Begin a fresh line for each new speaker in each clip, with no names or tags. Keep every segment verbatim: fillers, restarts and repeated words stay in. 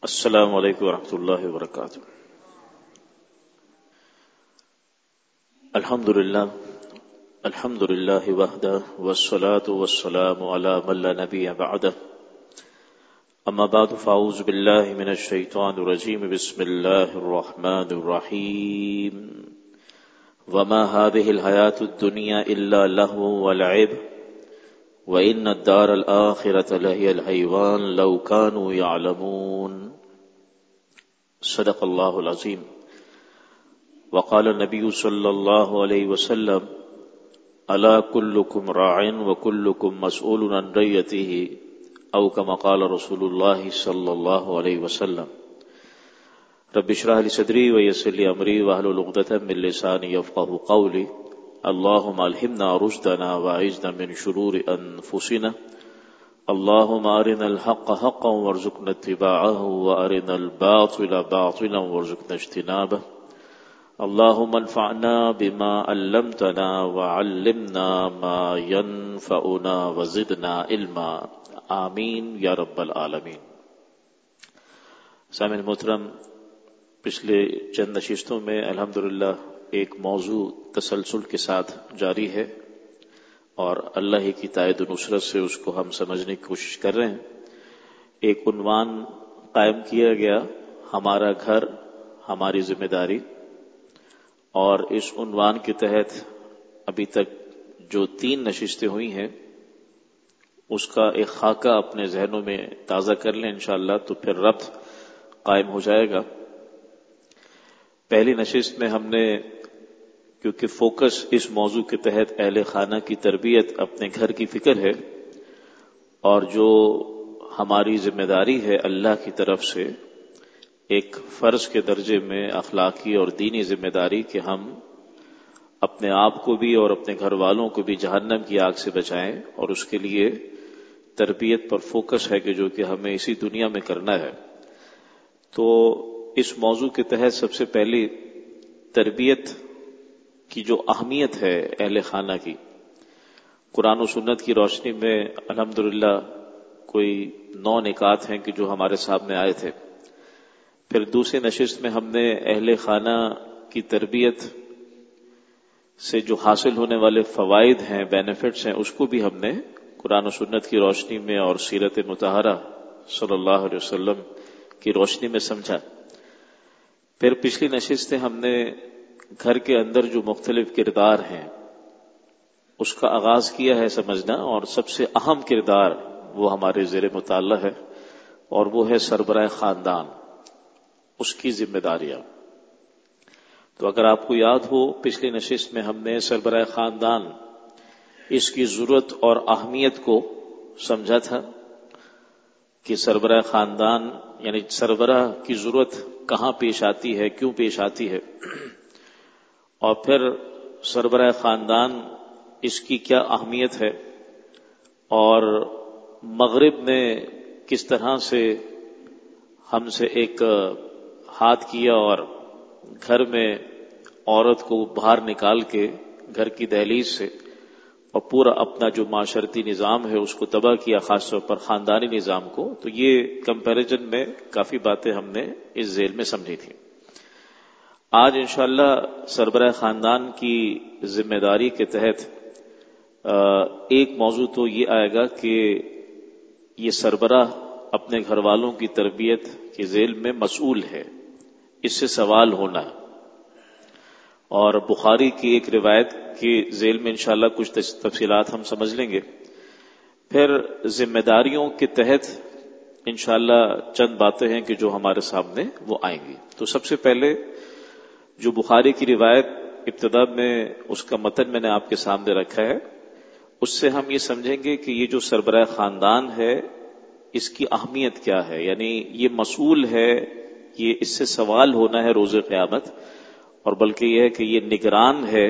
السلام علیکم ورحمۃ اللہ وبرکاتہ۔ الحمد للہ الحمد للہ وحدہ والصلاة والسلام علی من لا نبی بعدہ، اما بعد فاعوذ باللہ من الشیطان الرجیم، بسم اللہ الرحمن الرحیم۔ وما هذه الحیاة الدنیا الا لہو ولعب وَإِنَّ الدَّارَ الْآخِرَةَ لَهِيَ الْحَيْوَانُ لَوْ كَانُوا يَعْلَمُونَ۔ صدق اللہ العظیم۔ وقال النبی صلی اللہ علیہ وسلم: الا كلكم راع وكلكم مسؤول عن رعیته، او كما قال رسول اللہ صلی اللہ علیہ وسلم۔ رب اشرح لي صدری ويسر لي امری واحلل عقدۃ من لسانی یفقهوا قولی۔ اللهم الہمنا رشدنا واعذنا من شرور انفسنا، اللهم ارنا الحق حقا وارزقنا اتباعه وارنا الباطل باطلا وارزقنا اجتنابه، اللهم انفعنا بما علمتنا وعلمنا ما ينفعنا وزدنا علما، آمین یا رب العالمین۔ سامعین محترم، پچھلے چند نشستوں میں الحمدللہ ایک موضوع تسلسل کے ساتھ جاری ہے اور اللہ ہی کی تائید و نصرت سے اس کو ہم سمجھنے کی کوشش کر رہے ہیں۔ ایک عنوان قائم کیا گیا، ہمارا گھر ہماری ذمہ داری، اور اس عنوان کے تحت ابھی تک جو تین نشستیں ہوئی ہیں اس کا ایک خاکہ اپنے ذہنوں میں تازہ کر لیں انشاءاللہ، تو پھر ربط قائم ہو جائے گا۔ پہلی نشست میں ہم نے، کیونکہ فوکس اس موضوع کے تحت اہل خانہ کی تربیت، اپنے گھر کی فکر ہے، اور جو ہماری ذمہ داری ہے اللہ کی طرف سے ایک فرض کے درجے میں اخلاقی اور دینی ذمہ داری کہ ہم اپنے آپ کو بھی اور اپنے گھر والوں کو بھی جہنم کی آگ سے بچائیں، اور اس کے لیے تربیت پر فوکس ہے کہ جو کہ ہمیں اسی دنیا میں کرنا ہے۔ تو اس موضوع کے تحت سب سے پہلی تربیت کی جو اہمیت ہے اہل خانہ کی، قرآن و سنت کی روشنی میں الحمدللہ کوئی نو نکات ہیں کہ جو ہمارے سامنے آئے تھے۔ پھر دوسری نشست میں ہم نے اہل خانہ کی تربیت سے جو حاصل ہونے والے فوائد ہیں، بینیفٹس ہیں، اس کو بھی ہم نے قرآن و سنت کی روشنی میں اور سیرت مطہرہ صلی اللہ علیہ وسلم کی روشنی میں سمجھا۔ پھر پچھلی نشستیں ہم نے گھر کے اندر جو مختلف کردار ہیں اس کا آغاز کیا ہے سمجھنا، اور سب سے اہم کردار وہ ہمارے زیر مطالعہ ہے، اور وہ ہے سربراہ خاندان، اس کی ذمہ داریاں۔ تو اگر آپ کو یاد ہو، پچھلی نشست میں ہم نے سربراہ خاندان، اس کی ضرورت اور اہمیت کو سمجھا تھا کہ سربراہ خاندان یعنی سربراہ کی ضرورت کہاں پیش آتی ہے، کیوں پیش آتی ہے، اور پھر سربراہ خاندان اس کی کیا اہمیت ہے، اور مغرب نے کس طرح سے ہم سے ایک ہاتھ کیا اور گھر میں عورت کو باہر نکال کے گھر کی دہلیز سے اور پورا اپنا جو معاشرتی نظام ہے اس کو تباہ کیا، خاص طور پر خاندانی نظام کو۔ تو یہ کمپیریزن میں کافی باتیں ہم نے اس ذیل میں سمجھی تھی۔ آج انشاءاللہ سربراہ خاندان کی ذمہ داری کے تحت ایک موضوع تو یہ آئے گا کہ یہ سربراہ اپنے گھر والوں کی تربیت کے ذیل میں مسئول ہے، اس سے سوال ہونا ہے، اور بخاری کی ایک روایت کے ذیل میں انشاءاللہ کچھ تفصیلات ہم سمجھ لیں گے۔ پھر ذمہ داریوں کے تحت انشاءاللہ چند باتیں ہیں کہ جو ہمارے سامنے وہ آئیں گی۔ تو سب سے پہلے جو بخاری کی روایت ابتدا میں اس کا متن میں نے آپ کے سامنے رکھا ہے، اس سے ہم یہ سمجھیں گے کہ یہ جو سربراہ خاندان ہے اس کی اہمیت کیا ہے، یعنی یہ مسئول ہے، یہ اس سے سوال ہونا ہے روز قیامت، اور بلکہ یہ ہے کہ یہ نگران ہے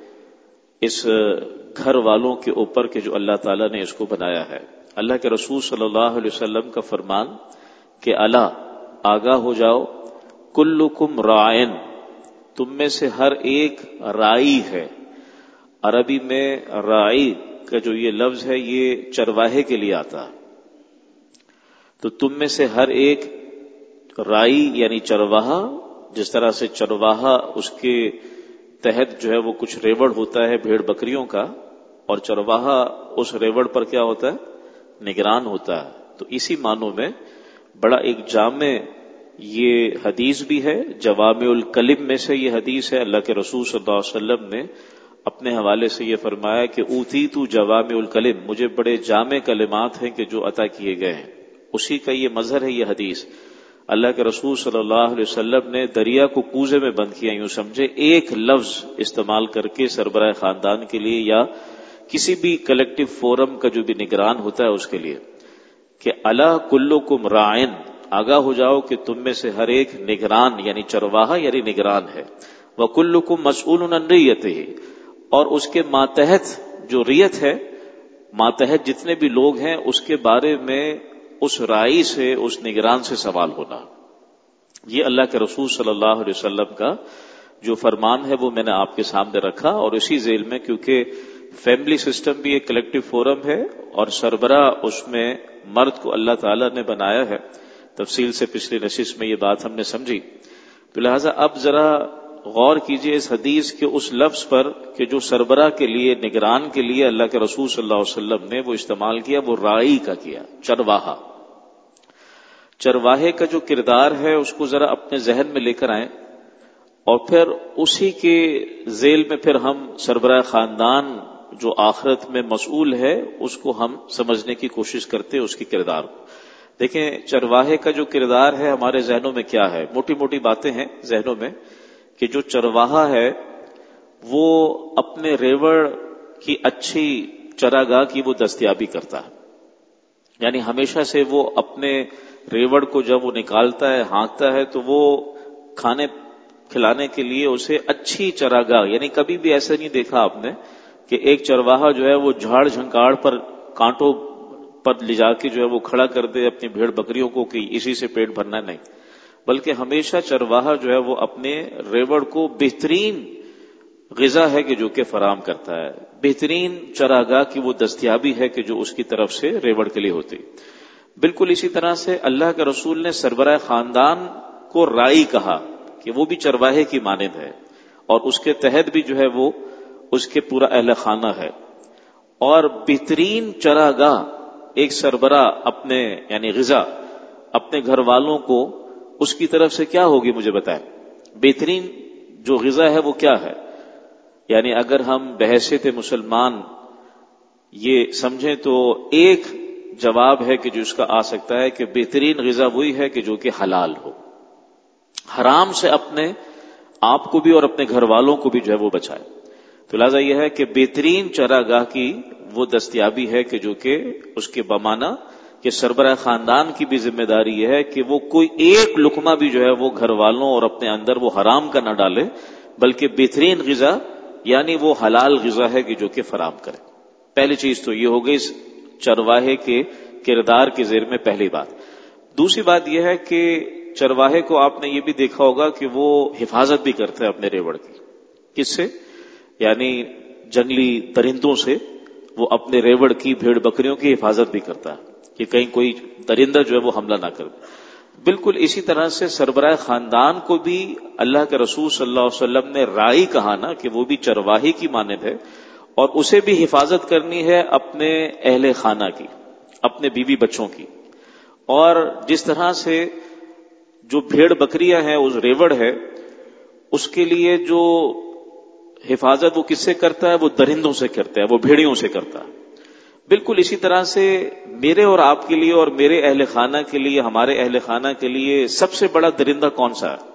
اس گھر والوں کے اوپر کہ جو اللہ تعالیٰ نے اس کو بنایا ہے۔ اللہ کے رسول صلی اللہ علیہ وسلم کا فرمان کہ الا، آگاہ ہو جاؤ، کلکم راعن، تم میں سے ہر ایک راعی ہے۔ عربی میں راعی کا جو یہ لفظ ہے یہ چرواہے کے لیے آتا ہے، تو تم میں سے ہر ایک رائی یعنی چرواہا، جس طرح سے چرواہا اس کے تحت جو ہے وہ کچھ ریوڑ ہوتا ہے بھیڑ بکریوں کا، اور چرواہا اس ریوڑ پر کیا ہوتا ہے؟ نگران ہوتا ہے. تو اسی معنوں میں بڑا ایک جامع یہ حدیث بھی ہے، جوامع الکلم میں سے یہ حدیث ہے. اللہ کے رسول صلی اللہ علیہ وسلم نے اپنے حوالے سے یہ فرمایا کہ اوتیتو جوامع الکلم، مجھے بڑے جامع کلمات ہیں کہ جو عطا کیے گئے ہیں. اسی کا یہ مظہر ہے یہ حدیث. اللہ کے رسول صلی اللہ علیہ وسلم نے دریا کو کوزے میں بند کیا، یوں سمجھے ایک لفظ استعمال کر کے سربراہ خاندان کے لیے یا کسی بھی کلیکٹو فورم کا جو بھی نگران ہوتا ہے اس کے لیے، کہ الا کلکم راعن، آگاہ ہو جاؤ کہ تم میں سے ہر ایک نگران یعنی چرواہا یعنی نگران ہے. وکلکم مسئول عن رعیتہ، اور اس کے ماتحت جو ریت ہے، ماتحت جتنے بھی لوگ ہیں اس کے بارے میں اس رائی سے، اس نگران سے سوال ہونا. یہ اللہ کے رسول صلی اللہ علیہ وسلم کا جو فرمان ہے وہ میں نے آپ کے سامنے رکھا. اور اسی ذیل میں کیونکہ فیملی سسٹم بھی ایک کلیکٹو فورم ہے اور سربراہ اس میں مرد کو اللہ تعالیٰ نے بنایا ہے، تفصیل سے پچھلی نشست میں یہ بات ہم نے سمجھی. تو لہٰذا اب ذرا غور کیجئے اس حدیث کے اس لفظ پر کہ جو سربراہ کے لیے، نگران کے لیے اللہ کے رسول صلی اللہ علیہ وسلم نے وہ استعمال کیا، وہ رائی کا کیا، چرواہا. چرواہے کا جو کردار ہے اس کو ذرا اپنے ذہن میں لے کر آئیں، اور پھر اسی کے ذیل میں پھر ہم سربراہ خاندان جو آخرت میں مسئول ہے اس کو ہم سمجھنے کی کوشش کرتے ہیں، اس کی کردار کو دیکھیں. چرواہے کا جو کردار ہے ہمارے ذہنوں میں کیا ہے؟ موٹی موٹی باتیں ہیں ذہنوں میں کہ جو چرواہا ہے وہ اپنے ریوڑ کی اچھی چراگاہ کی وہ دستیابی کرتا ہے. یعنی ہمیشہ سے وہ اپنے ریوڑ کو جب وہ نکالتا ہے، ہانکتا ہے، تو وہ کھانے کھلانے کے لیے اسے اچھی چراگاہ، یعنی کبھی بھی ایسا نہیں دیکھا آپ نے کہ ایک چرواہا جو ہے وہ جھاڑ جھنکاڑ پر، کانٹوں پر لے جا کے جو ہے وہ کھڑا کر دے اپنی بھیڑ بکریوں کو کہ اسی سے پیٹ بھرنا، نہیں. بلکہ ہمیشہ چرواہا جو ہے وہ اپنے ریوڑ کو بہترین غذا ہے کہ جو کہ فراہم کرتا ہے، بہترین چراگاہ کی وہ دستیابی ہے کہ جو اس کی طرف سے ریوڑ کے لیے ہوتی. بالکل اسی طرح سے اللہ کے رسول نے سربراہ خاندان کو رائی کہا کہ وہ بھی چرواہے کی مانند ہے، اور اس کے تحت بھی جو ہے وہ اس کے پورا اہل خانہ ہے. اور بہترین چراگاہ ایک سربراہ اپنے یعنی غذا اپنے گھر والوں کو اس کی طرف سے کیا ہوگی مجھے بتائیں؟ بہترین جو غذا ہے وہ کیا ہے؟ یعنی اگر ہم بحیثیت مسلمان یہ سمجھیں تو ایک جواب ہے کہ جو اس کا آ سکتا ہے کہ بہترین غذا وہی ہے کہ جو کہ حلال ہو، حرام سے اپنے آپ کو بھی اور اپنے گھر والوں کو بھی جو ہے وہ بچائے. تو لہٰذا یہ ہے کہ بہترین چراگاہ کی وہ دستیابی ہے کہ جو کہ اس کے بمانہ کہ سربراہ خاندان کی بھی ذمہ داری یہ ہے کہ وہ کوئی ایک لقمہ بھی جو ہے وہ گھر والوں اور اپنے اندر وہ حرام کا نہ ڈالے، بلکہ بہترین غذا یعنی وہ حلال غذا ہے کہ جو کہ فراہم کرے. پہلی چیز تو یہ ہو گئی چرواہے کے کردار کے ذیل میں پہلی بات. دوسری بات یہ ہے کہ چرواہے کو آپ نے یہ بھی دیکھا ہوگا کہ وہ حفاظت بھی کرتا ہے اپنے ریوڑ کی. کس سے؟ یعنی جنگلی درندوں سے وہ اپنے ریوڑ کی، بھیڑ بکریوں کی حفاظت بھی کرتا ہے کہ کہیں کوئی درندہ جو ہے وہ حملہ نہ کرے. بالکل اسی طرح سے سربراہ خاندان کو بھی اللہ کے رسول صلی اللہ علیہ وسلم نے رائی کہا نا کہ وہ بھی چرواہی کی مانند ہے، اور اسے بھی حفاظت کرنی ہے اپنے اہل خانہ کی، اپنے بیوی بچوں کی. اور جس طرح سے جو بھیڑ بکریاں ہیں، اس ریوڑ ہے، اس کے لیے جو حفاظت وہ کس سے کرتا ہے؟ وہ درندوں سے کرتا ہے، وہ بھیڑیوں سے کرتا ہے. بالکل اسی طرح سے میرے اور آپ کے لیے اور میرے اہل خانہ کے لیے، ہمارے اہل خانہ کے لیے سب سے بڑا درندہ کون سا ہے؟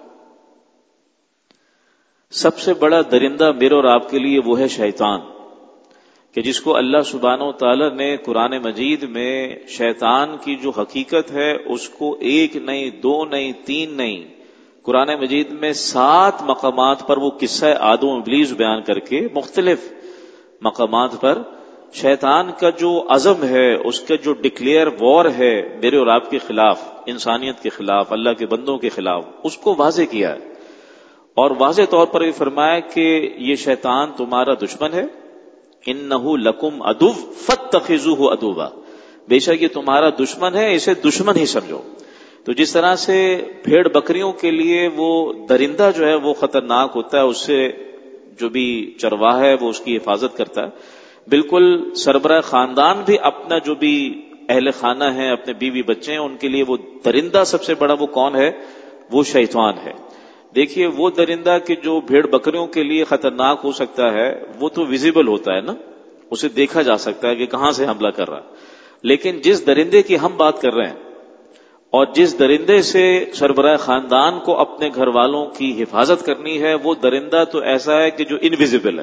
سب سے بڑا درندہ میرے اور آپ کے لیے وہ ہے شیطان، کہ جس کو اللہ سبحانہ و تعالی نے قرآن مجید میں شیطان کی جو حقیقت ہے اس کو ایک نہیں، دو نہیں، تین نہیں، قرآن مجید میں سات مقامات پر وہ قصہ آدم و ابلیس بیان کر کے مختلف مقامات پر شیطان کا جو عزم ہے، اس کا جو ڈکلیئر وار ہے میرے اور آپ کے خلاف، انسانیت کے خلاف، اللہ کے بندوں کے خلاف، اس کو واضح کیا ہے. اور واضح طور پر یہ فرمایا کہ یہ شیطان تمہارا دشمن ہے، انہ لکم عدو فاتخذوہ عدوا، بے شک یہ تمہارا دشمن ہے، اسے دشمن ہی سمجھو. تو جس طرح سے بھیڑ بکریوں کے لیے وہ درندہ جو ہے وہ خطرناک ہوتا ہے، اس سے جو بھی چرواہا ہے وہ اس کی حفاظت کرتا ہے، بالکل سربراہ خاندان بھی اپنا جو بھی اہل خانہ ہیں، اپنے بیوی بچے ہیں، ان کے لیے وہ درندہ سب سے بڑا وہ کون ہے؟ وہ شیطان ہے۔ دیکھیے وہ درندہ کہ جو بھیڑ بکریوں کے لیے خطرناک ہو سکتا ہے وہ تو ویزیبل ہوتا ہے نا، اسے دیکھا جا سکتا ہے کہ کہاں سے حملہ کر رہا ہے، لیکن جس درندے کی ہم بات کر رہے ہیں اور جس درندے سے سربراہ خاندان کو اپنے گھر والوں کی حفاظت کرنی ہے، وہ درندہ تو ایسا ہے کہ جو انویزیبل ہے،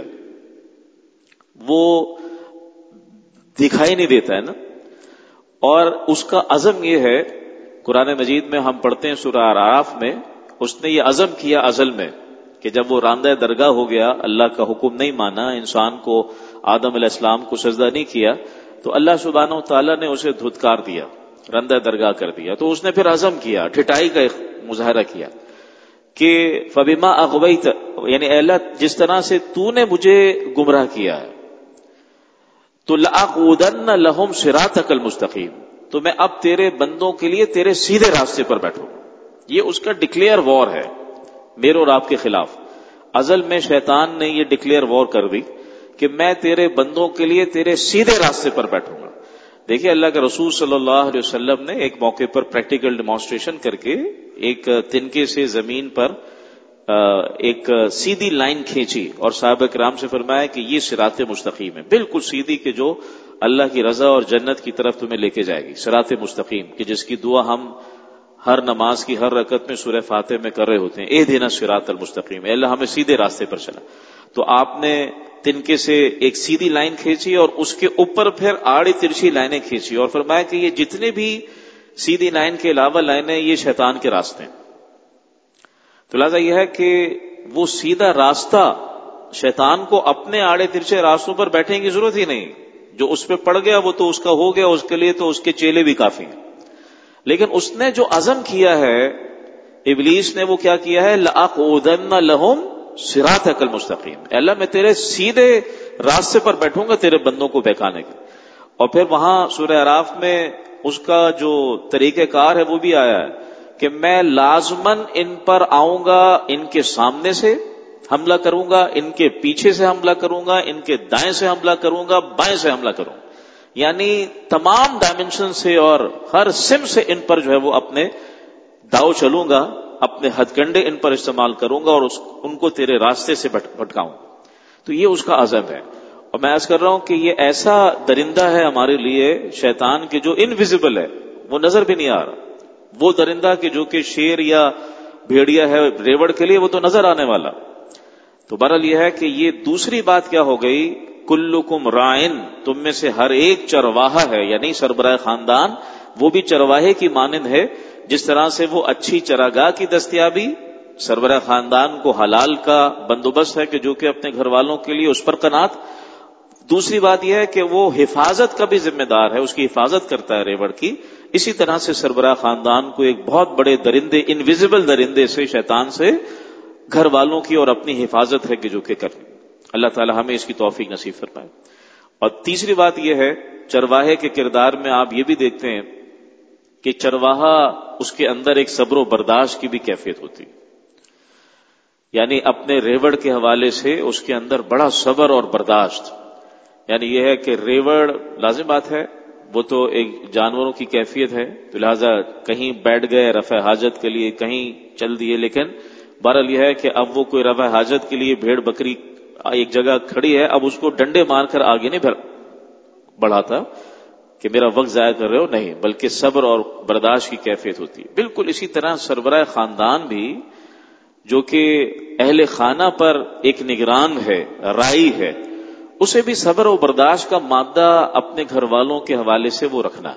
وہ دکھائی نہیں دیتا ہے نا، اور اس کا عزم یہ ہے، قرآن مجید میں ہم پڑھتے ہیں سورہ اعراف میں، اس نے یہ عزم کیا ازل میں کہ جب وہ راندہ درگاہ ہو گیا، اللہ کا حکم نہیں مانا، انسان کو آدم علیہ السلام کو سجدہ نہیں کیا، تو اللہ سبحانہ و تعالیٰ نے اسے دھتکار دیا، رندہ درگاہ کر دیا۔ تو اس نے پھر عزم کیا، ٹھٹائی کا مظاہرہ کیا کہ فبما اغویت، یعنی اے اللہ جس طرح سے تو نے مجھے گمراہ کیا ہے، تو لأقعدن لہم صراطک المستقیم، تو میں اب تیرے بندوں کے لیے تیرے سیدھے راستے پر بیٹھوں۔ یہ اس کا ڈکلیئر وار ہے میرے اور آپ کے خلاف۔ ازل میں شیطان نے یہ ڈکلیئر وار کر دی کہ میں تیرے بندوں کے لیے تیرے سیدھے راستے پر بیٹھوں گا۔ دیکھیے اللہ کے رسول صلی اللہ علیہ وسلم نے ایک موقع پر پریکٹیکل ڈیمانسٹریشن کر کے ایک تنکے سے زمین پر ایک سیدھی لائن کھینچی اور صحابہ کرام سے فرمایا کہ یہ صراط مستقیم ہے، بالکل سیدھی کہ جو اللہ کی رضا اور جنت کی طرف تمہیں لے کے جائے گی، صراط مستقیم کہ جس کی دعا ہم ہر نماز کی ہر رکعت میں سورہ فاتحہ میں کر رہے ہوتے ہیں، اہدنا الصراط المستقیم، اے اللہ ہمیں سیدھے راستے پر چلا۔ تو آپ نے تنکے سے ایک سیدھی لائن کھینچی اور اس کے اوپر پھر آڑی ترچھی لائنیں کھینچی اور فرمایا کہ یہ جتنے بھی سیدھی لائن کے علاوہ لائنیں یہ شیطان کے راستے ہیں۔ تو لہٰذا یہ ہے کہ وہ سیدھا راستہ شیطان کو اپنے آڑے ترچھے راستوں پر بیٹھنے کی ضرورت ہی نہیں، جو اس پہ پڑ گیا وہ تو اس کا ہو گیا، اس کے لیے تو اس کے چیلے بھی کافی ہیں۔ لیکن اس نے جو عزم کیا ہے ابلیس نے، وہ کیا کیا ہے؟ لأقعدن لہم صراطک المستقیم، اے اللہ میں تیرے سیدھے راستے پر بیٹھوں گا تیرے بندوں کو بہکانے کے۔ اور پھر وہاں سورہ اعراف میں اس کا جو طریقہ کار ہے وہ بھی آیا ہے کہ میں لازماً ان پر آؤں گا، ان کے سامنے سے حملہ کروں گا، ان کے پیچھے سے حملہ کروں گا، ان کے دائیں سے حملہ کروں گا، بائیں سے حملہ کروں گا، یعنی تمام ڈائمنشن سے اور ہر سم سے ان پر جو ہے وہ اپنے داؤ چلوں گا، اپنے ہتھ کنڈے ان پر استعمال کروں گا اور اس ان کو تیرے راستے سے بھٹکاؤں گا۔ تو یہ اس کا عزم ہے، اور میں عرض کر رہا ہوں کہ یہ ایسا درندہ ہے ہمارے لیے شیطان کے جو انویزیبل ہے، وہ نظر بھی نہیں آ رہا۔ وہ درندہ کہ جو کہ شیر یا بھیڑیا ہے ریوڑ کے لیے وہ تو نظر آنے والا۔ تو بہرحال یہ ہے کہ یہ دوسری بات کیا ہو گئی، کلکم رائن، تم میں سے ہر ایک چرواہا ہے، یعنی سربراہ خاندان وہ بھی چرواہے کی مانند ہے، جس طرح سے وہ اچھی چراگاہ کی دستیابی، سربراہ خاندان کو حلال کا بندوبست ہے کہ جو کہ اپنے گھر والوں کے لیے اس پر قناعت۔ دوسری بات یہ ہے کہ وہ حفاظت کا بھی ذمہ دار ہے، اس کی حفاظت کرتا ہے ریوڑ کی۔ اسی طرح سے سربراہ خاندان کو ایک بہت بڑے درندے، انویزیبل درندے سے، شیطان سے گھر والوں کی اور اپنی حفاظت ہے کہ جو کہ کریں۔ اللہ تعالی ہمیں اس کی توفیق نصیب فرمائے۔ اور تیسری بات یہ ہے چرواہے کے کردار میں آپ یہ بھی دیکھتے ہیں کہ چرواہا اس کے اندر ایک صبر و برداشت کی بھی کیفیت ہوتی ہے، یعنی اپنے ریوڑ کے حوالے سے اس کے اندر بڑا صبر اور برداشت، یعنی یہ ہے کہ ریوڑ لازم بات ہے وہ تو ایک جانوروں کی کیفیت ہے، تو لہذا کہیں بیٹھ گئے رفع حاجت کے لیے، کہیں چل دیے، لیکن بہرحال یہ ہے کہ اب وہ کوئی رفع حاجت کے لیے بھیڑ بکری ایک جگہ کھڑی ہے، اب اس کو ڈنڈے مار کر آگے نہیں بڑھاتا کہ میرا وقت ضائع کر رہے ہو، نہیں، بلکہ صبر اور برداشت کی کیفیت ہوتی ہے۔ بالکل اسی طرح سربراہ خاندان بھی جو کہ اہل خانہ پر ایک نگران ہے، رائی ہے، اسے بھی صبر و برداشت کا مادہ اپنے گھر والوں کے حوالے سے وہ رکھنا۔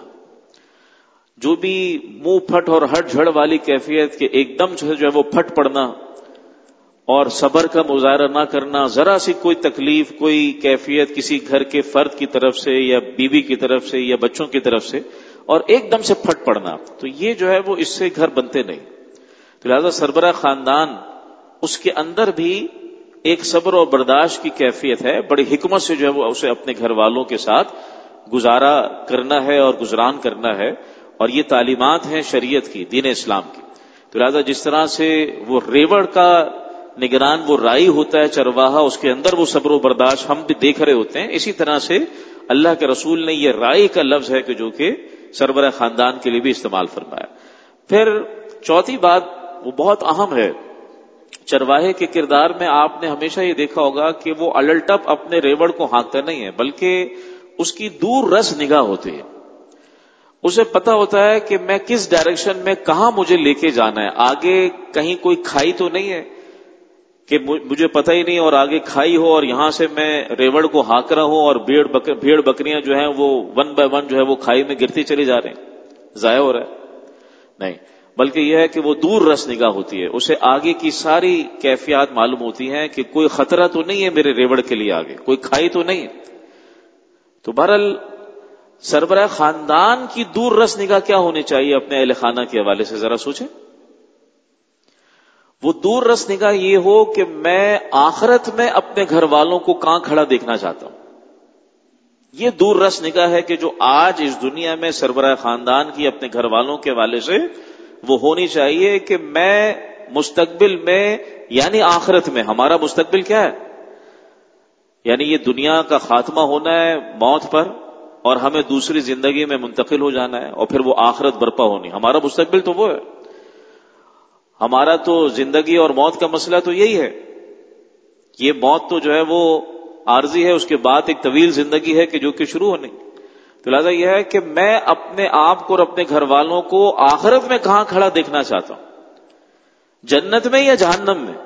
جو بھی منہ پھٹ اور ہٹ جھڑ والی کیفیت کہ ایک دم جو ہے وہ پھٹ پڑنا اور صبر کا مظاہرہ نہ کرنا، ذرا سی کوئی تکلیف، کوئی کیفیت کسی گھر کے فرد کی طرف سے یا بیوی کی طرف سے یا بچوں کی طرف سے، اور ایک دم سے پھٹ پڑنا، تو یہ جو ہے وہ اس سے گھر بنتے نہیں۔ تو لہذا سربراہ خاندان اس کے اندر بھی ایک صبر و برداشت کی کیفیت ہے، بڑی حکمت سے جو ہے وہ اسے اپنے گھر والوں کے ساتھ گزارا کرنا ہے اور گزران کرنا ہے، اور یہ تعلیمات ہیں شریعت کی، دین اسلام کی. تو لہذا جس طرح سے وہ ریوڑ کا نگران وہ رائی ہوتا ہے چرواہا، اس کے اندر وہ صبر و برداشت ہم بھی دیکھ رہے ہوتے ہیں، اسی طرح سے اللہ کے رسول نے یہ رائی کا لفظ ہے کہ جو کہ سربراہ خاندان کے لیے بھی استعمال فرمایا. پھر چوتھی بات وہ بہت اہم ہے، چرواہے کے کردار میں آپ نے ہمیشہ یہ دیکھا ہوگا کہ وہ الٹپ اپنے ریوڑ کو ہانکتا نہیں ہے، بلکہ اس کی دور رس نگاہ ہوتی ہے. اسے پتا ہوتا ہے کہ میں کس ڈائریکشن میں کہاں مجھے لے کے جانا ہے، آگے کہیں کوئی کھائی تو نہیں ہے کہ مجھے پتہ ہی نہیں اور آگے کھائی ہو اور یہاں سے میں ریوڑ کو ہانک رہا ہوں اور بھیڑ بکر بھیڑ بکریاں جو ہیں وہ ون بائی ون جو ہے وہ کھائی میں گرتی چلی جا رہے ہیں، ضائع ہو رہا ہے. نہیں، بلکہ یہ ہے کہ وہ دور رس نگاہ ہوتی ہے، اسے آگے کی ساری کیفیات معلوم ہوتی ہیں کہ کوئی خطرہ تو نہیں ہے میرے ریوڑ کے لیے، آگے کوئی کھائی تو نہیں ہے. تو بہرحال سربراہ خاندان کی دور رس نگاہ کیا ہونی چاہیے اپنے اہل خانہ کے حوالے سے، ذرا سوچیں. وہ دور رس نگاہ یہ ہو کہ میں آخرت میں اپنے گھر والوں کو کہاں کھڑا دیکھنا چاہتا ہوں. یہ دور رس نگاہ ہے کہ جو آج اس دنیا میں سربراہ خاندان کی اپنے گھر والوں کے حوالے سے وہ ہونی چاہیے کہ میں مستقبل میں یعنی آخرت میں، ہمارا مستقبل کیا ہے، یعنی یہ دنیا کا خاتمہ ہونا ہے موت پر اور ہمیں دوسری زندگی میں منتقل ہو جانا ہے اور پھر وہ آخرت برپا ہونی. ہمارا مستقبل تو وہ ہے، ہمارا تو زندگی اور موت کا مسئلہ تو یہی ہے. یہ موت تو جو ہے وہ عارضی ہے، اس کے بعد ایک طویل زندگی ہے کہ جو کہ شروع ہونی. تو لہذا یہ ہے کہ میں اپنے آپ کو اور اپنے گھر والوں کو آخرت میں کہاں کھڑا دیکھنا چاہتا ہوں، جنت میں یا جہنم میں.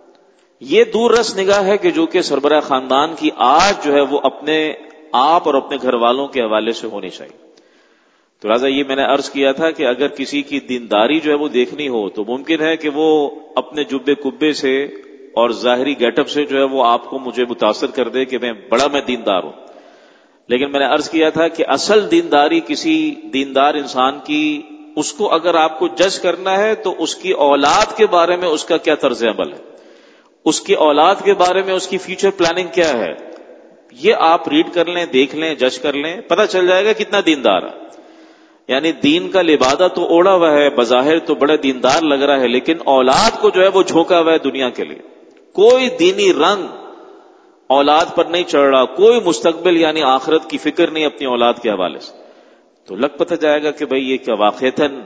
یہ دور رس نگاہ ہے کہ جو کہ سربراہ خاندان کی آج جو ہے وہ اپنے آپ اور اپنے گھر والوں کے حوالے سے ہونی چاہیے. تو لہٰذا یہ میں نے عرض کیا تھا کہ اگر کسی کی دینداری جو ہے وہ دیکھنی ہو تو ممکن ہے کہ وہ اپنے جبے کبے سے اور ظاہری گیٹ اپ سے جو ہے وہ آپ کو مجھے متاثر کر دے کہ میں بڑا میں دیندار ہوں. لیکن میں نے عرض کیا تھا کہ اصل دینداری کسی دیندار انسان کی، اس کو اگر آپ کو جج کرنا ہے تو اس کی اولاد کے بارے میں اس کا کیا طرز عمل ہے، اس کی اولاد کے بارے میں اس کی فیوچر پلاننگ کیا ہے، یہ آپ ریڈ کر لیں، دیکھ لیں، جج کر لیں، پتہ چل جائے گا کتنا دیندار ہے. یعنی دین کا لبادہ تو اوڑا ہوا ہے، بظاہر تو بڑا دیندار لگ رہا ہے، لیکن اولاد کو جو ہے وہ جھونکا ہوا ہے دنیا کے لیے. کوئی دینی رنگ اولاد پر نہیں چڑھ رہا، کوئی مستقبل یعنی آخرت کی فکر نہیں اپنی اولاد کے حوالے سے. تو لگ پتہ جائے گا کہ بھئی یہ کیا واقعتاً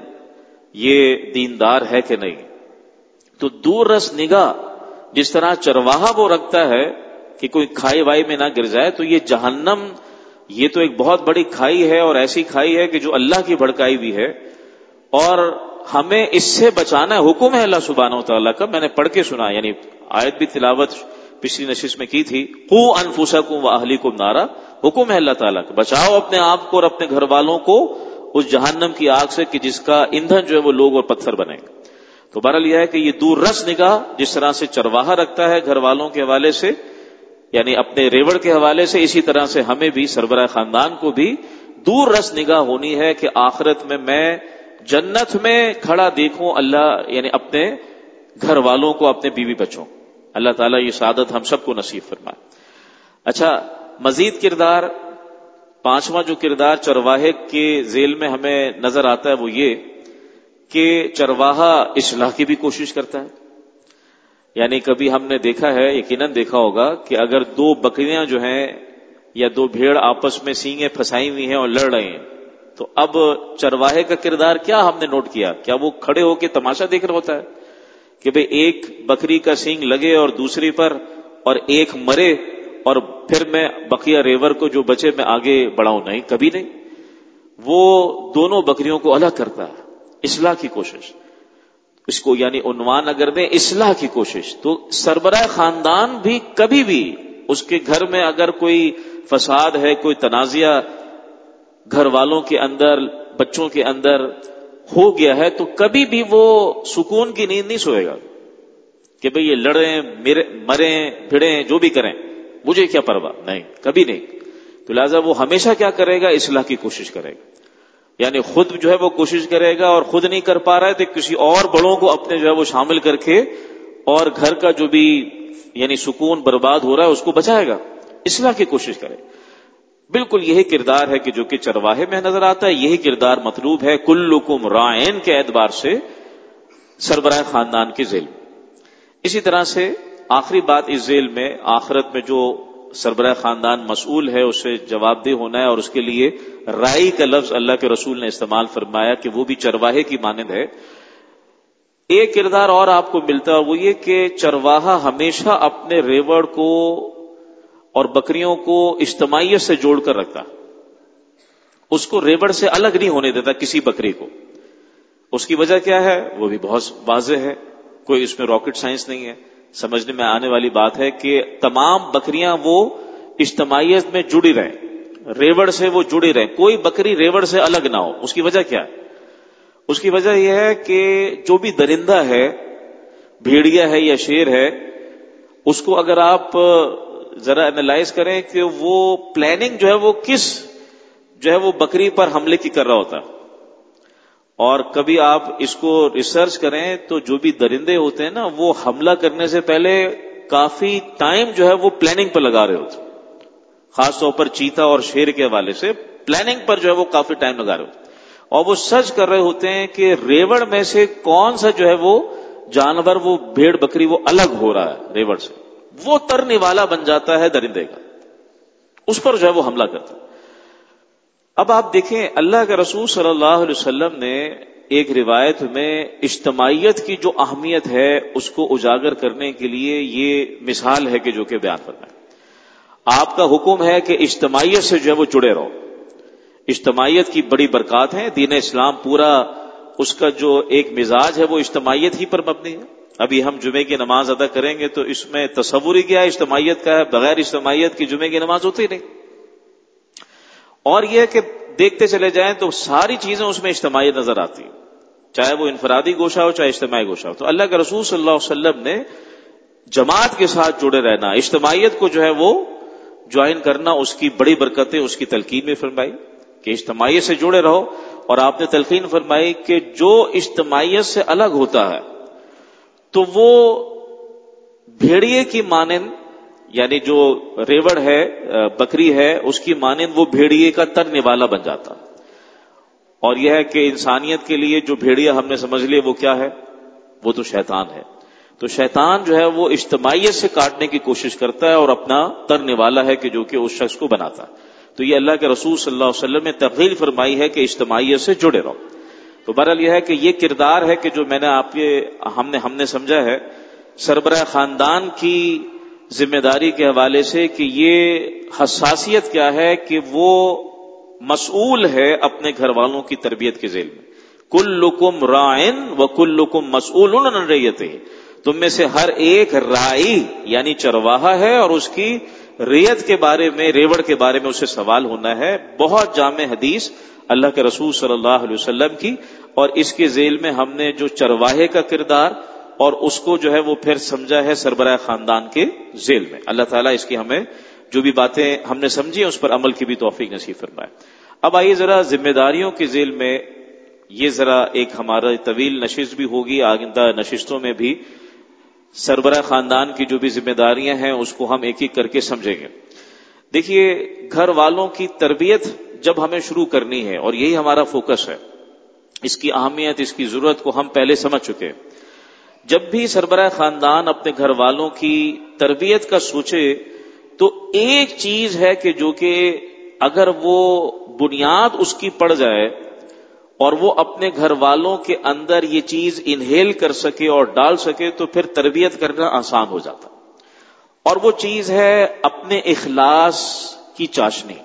یہ دیندار ہے کہ نہیں. تو دور رس نگاہ جس طرح چرواہا وہ رکھتا ہے کہ کوئی کھائی وائی میں نہ گر جائے، تو یہ جہنم یہ تو ایک بہت بڑی کھائی ہے اور ایسی کھائی ہے کہ جو اللہ کی بھڑکائی بھی ہے اور ہمیں اس سے بچانا ہے. حکم ہے اللہ سبحانہ و تعالیٰ کا، میں نے پڑھ کے سنا، یعنی آیت بھی تلاوت پچھلی نشست میں کی تھی، قو انفسکم واہلیکم نارا. حکم ہے اللہ تعالیٰ کا، بچاؤ اپنے آپ کو اور اپنے گھر والوں کو اس جہنم کی آگ سے کہ جس کا ایندھن جو ہے وہ لوگ اور پتھر بنے گا. تو بہرحال یہ ہے کہ یہ دور رس نگاہ جس طرح سے چرواہا رکھتا ہے گھر والوں کے حوالے سے یعنی اپنے ریوڑ کے حوالے سے، اسی طرح سے ہمیں بھی سربراہ خاندان کو بھی دور رس نگاہ ہونی ہے کہ آخرت میں میں جنت میں کھڑا دیکھوں اللہ، یعنی اپنے گھر والوں کو، اپنے بیوی بچوں. اللہ تعالیٰ یہ سعادت ہم سب کو نصیب فرمائے. اچھا، مزید کردار، پانچواں جو کردار چرواہے کے ذیل میں ہمیں نظر آتا ہے وہ یہ کہ چرواہا اصلاح کی بھی کوشش کرتا ہے. یعنی کبھی ہم نے دیکھا ہے، یقیناً دیکھا ہوگا کہ اگر دو بکریاں جو ہیں یا دو بھیڑ آپس میں سینگیں پھنسائی ہوئی ہیں اور لڑ رہے ہیں، تو اب چرواہے کا کردار کیا ہم نے نوٹ کیا، کیا وہ کھڑے ہو کے تماشا دیکھ رہا ہوتا ہے کہ بھئی ایک بکری کا سینگ لگے اور دوسری پر اور ایک مرے اور پھر میں بقیہ ریور کو جو بچے میں آگے بڑھاؤں؟ نہیں، کبھی نہیں. وہ دونوں بکریوں کو الگ کرتا ہے، اصلاح کی کوشش. اس کو یعنی عنوان اگر دیں اصلاح کی کوشش، تو سربراہ خاندان بھی کبھی بھی اس کے گھر میں اگر کوئی فساد ہے، کوئی تنازعہ گھر والوں کے اندر، بچوں کے اندر ہو گیا ہے، تو کبھی بھی وہ سکون کی نیند نہیں سوئے گا کہ بھئی یہ لڑیں، مریں، بھڑیں، جو بھی کریں، مجھے کیا پرواہ. نہیں، کبھی نہیں. تو لہذا وہ ہمیشہ کیا کرے گا، اصلاح کی کوشش کرے گا. یعنی خود جو ہے وہ کوشش کرے گا اور خود نہیں کر پا رہا ہے تو کسی اور بڑوں کو اپنے جو ہے وہ شامل کر کے اور گھر کا جو بھی یعنی سکون برباد ہو رہا ہے اس کو بچائے گا، اصلاح کی کوشش کرے. بالکل یہی کردار ہے کہ جو کہ چرواہے میں نظر آتا ہے، یہی کردار مطلوب ہے کلکم رائن کے اعتبار سے سربراہ خاندان کے ذیل میں۔ اسی طرح سے آخری بات اس ذیل میں، آخرت میں جو سربراہ خاندان مسئول ہے اسے جواب دہ ہونا ہے، اور اس کے لیے رائی کا لفظ اللہ کے رسول نے استعمال فرمایا کہ وہ بھی چرواہے کی مانند ہے۔ ایک کردار اور آپ کو ملتا ہے، وہ یہ کہ چرواہا ہمیشہ اپنے ریوڑ کو اور بکریوں کو اجتماعیت سے جوڑ کر رکھتا، اس کو ریوڑ سے الگ نہیں ہونے دیتا کسی بکری کو۔ اس کی وجہ کیا ہے وہ بھی بہت واضح ہے، کوئی اس میں راکٹ سائنس نہیں ہے، سمجھنے میں آنے والی بات ہے کہ تمام بکریاں وہ اجتماعیت میں جڑی رہیں، ریوڑ سے وہ جڑی رہیں، کوئی بکری ریوڑ سے الگ نہ ہو۔ اس کی وجہ کیا ہے؟ اس کی وجہ یہ ہے کہ جو بھی درندہ ہے، بھیڑیا ہے یا شیر ہے، اس کو اگر آپ ذرا انالائز کریں کہ وہ پلاننگ جو ہے وہ کس جو ہے وہ بکری پر حملے کی کر رہا ہوتا ہے، اور کبھی آپ اس کو ریسرچ کریں تو جو بھی درندے ہوتے ہیں نا، وہ حملہ کرنے سے پہلے کافی ٹائم جو ہے وہ پلاننگ پر لگا رہے ہوتے ہیں، خاص طور پر چیتا اور شیر کے حوالے سے پلاننگ پر جو ہے وہ کافی ٹائم لگا رہے ہوتے ہیں، اور وہ سرچ کر رہے ہوتے ہیں کہ ریوڑ میں سے کون سا جو ہے وہ جانور، وہ بھیڑ بکری وہ الگ ہو رہا ہے ریوڑ سے، وہ ترنے والا بن جاتا ہے درندے کا، اس پر جو ہے وہ حملہ کرتا ہے۔ اب آپ دیکھیں اللہ کے رسول صلی اللہ علیہ وسلم نے ایک روایت میں اجتماعیت کی جو اہمیت ہے اس کو اجاگر کرنے کے لیے یہ مثال ہے کہ جو کہ بیان کرنا ہے۔ آپ کا حکم ہے کہ اجتماعیت سے جو ہے وہ جڑے رہو، اجتماعیت کی بڑی برکات ہیں، دین اسلام پورا اس کا جو ایک مزاج ہے وہ اجتماعیت ہی پر مبنی ہے۔ ابھی ہم جمعے کی نماز ادا کریں گے تو اس میں تصور ہی کیا ہے اجتماعیت کا ہے، بغیر اجتماعیت کی جمعے کی نماز ہوتی نہیں۔ اور یہ کہ دیکھتے چلے جائیں تو ساری چیزیں اس میں اجتماعیت نظر آتی ہیں، چاہے وہ انفرادی گوشہ ہو چاہے اجتماعی گوشہ ہو۔ تو اللہ کے رسول صلی اللہ علیہ وسلم نے جماعت کے ساتھ جڑے رہنا، اجتماعیت کو جو ہے وہ جوائن کرنا، اس کی بڑی برکتیں اس کی تلقین میں فرمائی کہ اجتماعیت سے جڑے رہو، اور آپ نے تلقین فرمائی کہ جو اجتماعیت سے الگ ہوتا ہے تو وہ بھیڑیے کی مانند، یعنی جو ریوڑ ہے بکری ہے اس کی مانند وہ بھیڑیے کا ترنے والا بن جاتا۔ اور یہ ہے کہ انسانیت کے لیے جو بھیڑیا ہم نے سمجھ لیا وہ کیا ہے، وہ تو شیطان ہے۔ تو شیطان جو ہے وہ اجتماعیت سے کاٹنے کی کوشش کرتا ہے اور اپنا ترنے والا ہے کہ جو کہ اس شخص کو بناتا ہے۔ تو یہ اللہ کے رسول صلی اللہ علیہ وسلم نے ترغیب فرمائی ہے کہ اجتماعیت سے جڑے رہو۔ تو بہرحال یہ ہے کہ یہ کردار ہے کہ جو میں نے آپ کے ہم نے ہم نے سمجھا ہے سربراہ خاندان کی ذمہ داری کے حوالے سے کہ یہ حساسیت کیا ہے کہ وہ مسئول ہے اپنے گھر والوں کی تربیت کے ذیل میں۔ کلکم راعٍ وکلکم مسئول عن رعیتہ، تم میں سے ہر ایک رائی یعنی چرواہا ہے اور اس کی ریت کے بارے میں، ریوڑ کے بارے میں اسے سوال ہونا ہے۔ بہت جامع حدیث اللہ کے رسول صلی اللہ علیہ وسلم کی، اور اس کے ذیل میں ہم نے جو چرواہے کا کردار اور اس کو جو ہے وہ پھر سمجھا ہے سربراہ خاندان کے ذیل میں۔ اللہ تعالیٰ اس کی ہمیں جو بھی باتیں ہم نے سمجھی اس پر عمل کی بھی توفیق نصیب فرمائے۔ اب آئیے ذرا ذمہ داریوں کے ذیل میں یہ ذرا ایک ہمارا طویل نشست بھی ہوگی، آئندہ نشستوں میں بھی سربراہ خاندان کی جو بھی ذمہ داریاں ہیں اس کو ہم ایک ایک کر کے سمجھیں گے۔ دیکھیے گھر والوں کی تربیت جب ہمیں شروع کرنی ہے، اور یہی ہمارا فوکس ہے، اس کی اہمیت، اس کی ضرورت کو ہم پہلے سمجھ چکے ہیں۔ جب بھی سربراہ خاندان اپنے گھر والوں کی تربیت کا سوچے تو ایک چیز ہے کہ جو کہ اگر وہ بنیاد اس کی پڑ جائے اور وہ اپنے گھر والوں کے اندر یہ چیز انہیل کر سکے اور ڈال سکے تو پھر تربیت کرنا آسان ہو جاتا، اور وہ چیز ہے اپنے اخلاص کی چاشنی۔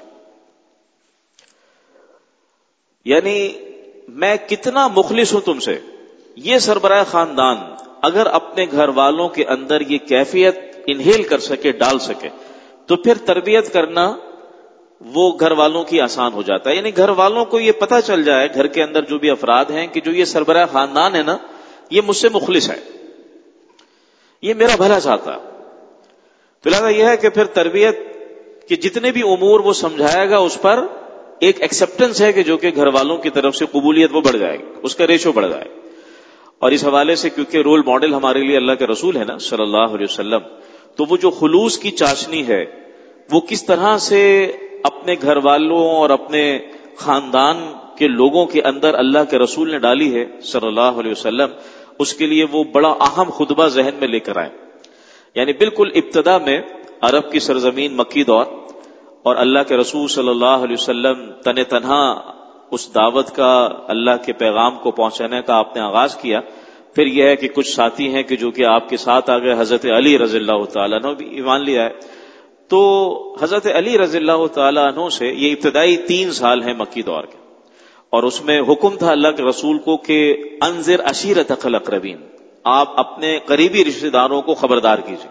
یعنی میں کتنا مخلص ہوں تم سے، یہ سربراہ خاندان اگر اپنے گھر والوں کے اندر یہ کیفیت انہیل کر سکے، ڈال سکے، تو پھر تربیت کرنا وہ گھر والوں کی آسان ہو جاتا ہے۔ یعنی گھر والوں کو یہ پتہ چل جائے، گھر کے اندر جو بھی افراد ہیں، کہ جو یہ سربراہ خاندان ہے نا یہ مجھ سے مخلص ہے، یہ میرا بھلا چاہتا ہے۔ تو لہذا یہ ہے کہ پھر تربیت کے جتنے بھی امور وہ سمجھائے گا اس پر ایک ایکسپٹنس ہے کہ جو کہ گھر والوں کی طرف سے قبولیت وہ بڑھ جائے گی، اس کا ریشو بڑھ جائے گا۔ اور اس حوالے سے کیونکہ رول ماڈل ہمارے لیے اللہ کے رسول ہے نا صلی اللہ علیہ وسلم، تو وہ جو خلوص کی چاشنی ہے وہ کس طرح سے اپنے گھر والوں اور اپنے خاندان کے لوگوں کے اندر اللہ کے رسول نے ڈالی ہے صلی اللہ علیہ وسلم، اس کے لیے وہ بڑا اہم خطبہ ذہن میں لے کر آئے. یعنی بالکل ابتدا میں عرب کی سرزمین مکی دور، اور اللہ کے رسول صلی اللہ علیہ وسلم تن تنہا اس دعوت کا، اللہ کے پیغام کو پہنچانے کا آپ نے آغاز کیا. پھر یہ ہے کہ کچھ ساتھی ہیں کہ جو کہ آپ کے ساتھ آ گئے، حضرت علی رضی اللہ تعالیٰ عنہ بھی ایمان لیا ہے. تو حضرت علی رضی اللہ تعالیٰ عنہ سے یہ ابتدائی تین سال ہیں مکی دور کے، اور اس میں حکم تھا اللہ کے رسول کو کہ انذر عشیرتک الاقربین، آپ اپنے قریبی رشتہ داروں کو خبردار کیجیے.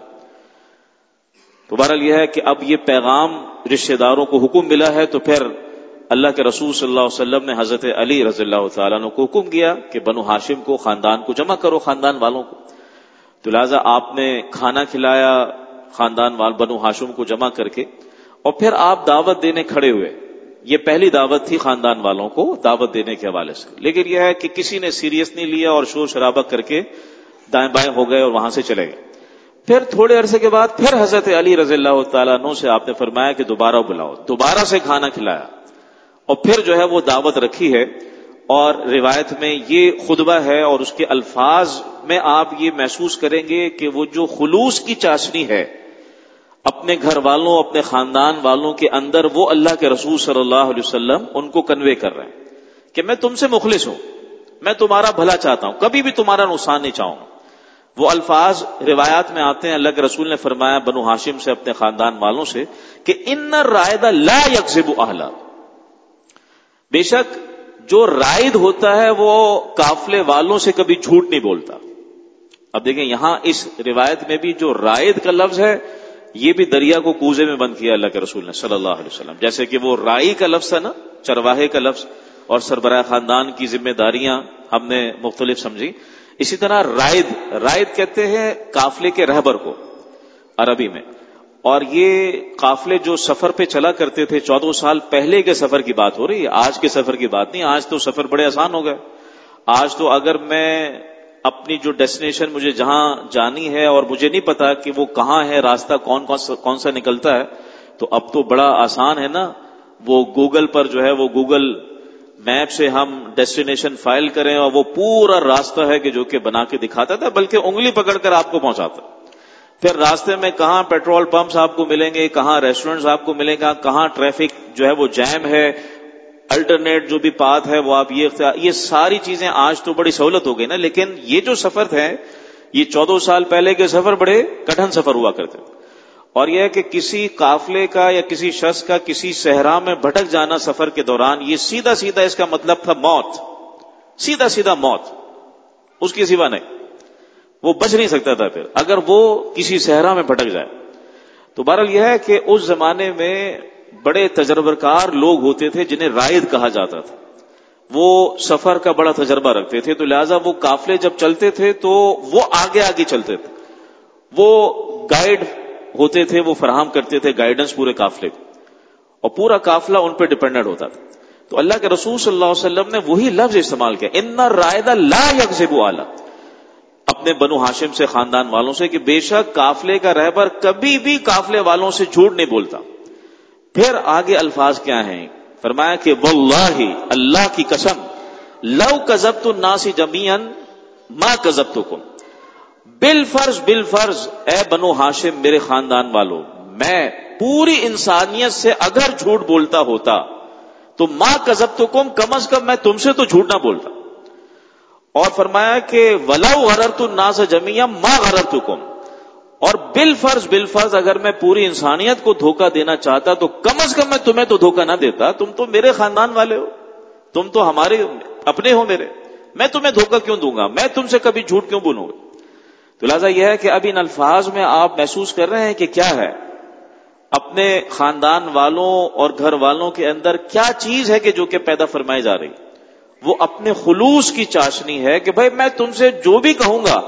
تو بہرحال یہ ہے کہ اب یہ پیغام رشتہ داروں کو حکم ملا ہے، تو پھر اللہ کے رسول صلی اللہ علیہ وسلم نے حضرت علی رضی اللہ تعالیٰ عنہ کو حکم کیا کہ بنو ہاشم کو، خاندان کو جمع کرو، خاندان والوں کو. تو لہٰذا آپ نے کھانا کھلایا خاندان وال بنو ہاشم کو جمع کر کے، اور پھر آپ دعوت دینے کھڑے ہوئے. یہ پہلی دعوت تھی خاندان والوں کو دعوت دینے کے حوالے سے، لیکن یہ ہے کہ کسی نے سیریس نہیں لیا اور شور شرابہ کر کے دائیں بائیں ہو گئے اور وہاں سے چلے گئے. پھر تھوڑے عرصے کے بعد پھر حضرت علی رضی اللہ تعالیٰ عنہ سے آپ نے فرمایا کہ دوبارہ بلاؤ، دوبارہ سے کھانا کھلایا، اور پھر جو ہے وہ دعوت رکھی ہے. اور روایت میں یہ خطبہ ہے، اور اس کے الفاظ میں آپ یہ محسوس کریں گے کہ وہ جو خلوص کی چاشنی ہے اپنے گھر والوں، اپنے خاندان والوں کے اندر، وہ اللہ کے رسول صلی اللہ علیہ وسلم ان کو کنوے کر رہے ہیں کہ میں تم سے مخلص ہوں، میں تمہارا بھلا چاہتا ہوں، کبھی بھی تمہارا نقصان نہیں چاہوں گا. وہ الفاظ روایات میں آتے ہیں، اللہ کے رسول نے فرمایا بنو ہاشم سے، اپنے خاندان والوں سے کہ ان الرائد لا یکذب اہلا، بے شک جو رائد ہوتا ہے وہ قافلے والوں سے کبھی جھوٹ نہیں بولتا. اب دیکھیں یہاں اس روایت میں بھی جو رائد کا لفظ ہے، یہ بھی دریا کو کوزے میں بند کیا اللہ کے رسول نے صلی اللہ علیہ وسلم. جیسے کہ وہ رائی کا لفظ ہے نا، چرواہے کا لفظ، اور سربراہ خاندان کی ذمہ داریاں ہم نے مختلف سمجھی، اسی طرح رائد رائد کہتے ہیں قافلے کے رہبر کو عربی میں. اور یہ قافلے جو سفر پہ چلا کرتے تھے، چودہ سال پہلے کے سفر کی بات ہو رہی ہے، آج کے سفر کی بات نہیں. آج تو سفر بڑے آسان ہو گئے. آج تو اگر میں اپنی جو ڈیسٹینیشن مجھے جہاں جانی ہے اور مجھے نہیں پتا کہ وہ کہاں ہے، راستہ کون کون سا نکلتا ہے، تو اب تو بڑا آسان ہے نا. وہ گوگل پر جو ہے وہ گوگل میپ سے ہم ڈیسٹینیشن فائل کریں اور وہ پورا راستہ ہے کہ جو کہ بنا کے دکھاتا تھا، بلکہ انگلی پکڑ کر آپ کو پہنچاتا. پھر راستے میں کہاں پیٹرول پمپس آپ کو ملیں گے، کہاں ریسٹورنٹس آپ کو ملیں گا، کہاں ٹریفک جو ہے وہ جیم ہے، الٹرنیٹ جو بھی پاتھ ہے وہ آپ یہ یہ ساری چیزیں آج تو بڑی سہولت ہو گئی نا. لیکن یہ جو سفر تھے، یہ چودہ سال پہلے کے سفر بڑے کٹھن سفر ہوا کرتے. اور یہ ہے کہ کسی قافلے کا یا کسی شخص کا کسی صحرا میں بھٹک جانا سفر کے دوران، یہ سیدھا سیدھا اس کا مطلب تھا موت، سیدھا سیدھا موت، اس کی سوا نہیں. وہ بچ نہیں سکتا تھا پھر اگر وہ کسی صحرا میں بھٹک جائے. تو بہرحال یہ ہے کہ اس زمانے میں بڑے تجربہ کار لوگ ہوتے تھے جنہیں رائد کہا جاتا تھا. وہ سفر کا بڑا تجربہ رکھتے تھے، تو لہٰذا وہ قافلے جب چلتے تھے تو وہ آگے آگے چلتے تھے. وہ گائیڈ ہوتے تھے، وہ فراہم کرتے تھے گائیڈنس پورے قافلے کو، اور پورا قافلہ ان پہ ڈیپینڈنٹ ہوتا تھا. تو اللہ کے رسول صلی اللہ علیہ وسلم نے وہی لفظ استعمال کیا، ان الرائد لا یکذب اہلا، اپنے بنو ہاشم سے، خاندان والوں سے، کہ بے شک قافلے کا رہبر کبھی بھی قافلے والوں سے جھوٹ نہیں بولتا. پھر آگے الفاظ کیا ہیں؟ فرمایا کہ واللہ، اللہ کی قسم، لو کذبت الناس جميعا ما کذبتکم، بالفرض بالفرض اے بنو ہاشم، میرے خاندان والوں، میں پوری انسانیت سے اگر جھوٹ بولتا ہوتا تو ما کذبتکم، کم از کم میں تم سے تو جھوٹ نہ بولتا. اور فرمایا کہ ولو غررت الناس جميعا ما غررتکم، اور بالفرض بالفرض اگر میں پوری انسانیت کو دھوکہ دینا چاہتا تو کم از کم میں تمہیں تو دھوکہ نہ دیتا. تم تو میرے خاندان والے ہو، تم تو ہمارے اپنے ہو میرے، میں تمہیں دھوکہ کیوں دوں گا، میں تم سے کبھی جھوٹ کیوں بولوں گا. تو لہٰذا یہ ہے کہ اب ان الفاظ میں آپ محسوس کر رہے ہیں کہ کیا ہے اپنے خاندان والوں اور گھر والوں کے اندر کیا چیز ہے کہ جو کہ پیدا فرمائی جا رہی. وہ اپنے خلوص کی چاشنی ہے کہ بھائی میں تم سے جو بھی کہوں گا